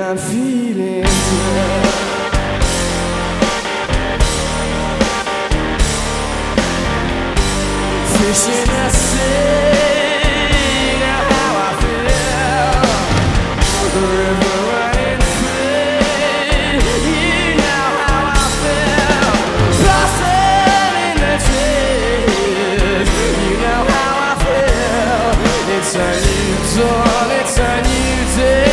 I'm feeling good. Fish in the sea, now how I feel. The river running free, you know how I feel. Blossom in the trees, you know how I feel. It's a new dawn, it's a new day.